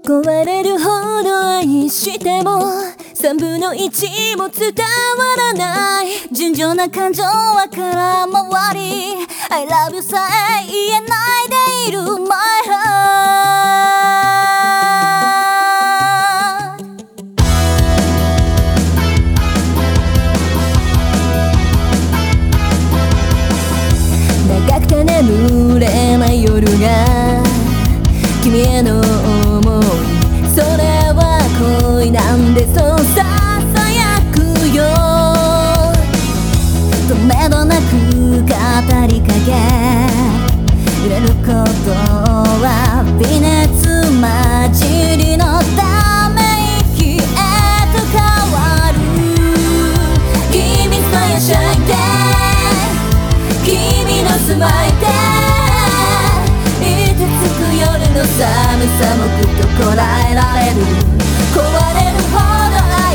壊れるほど愛しても3分の1も伝わらない。純情な感情は空回り I love you さえ言えないでいる My heart。 長くて眠れない夜が君への想い、それは恋なんでそうささやくよ。とめどなく語りかけ揺れることは微熱混じりのため息へと変わる。君さえしゃいで君の住まいで夜の寒さもぐっとこらえられる。壊れるほど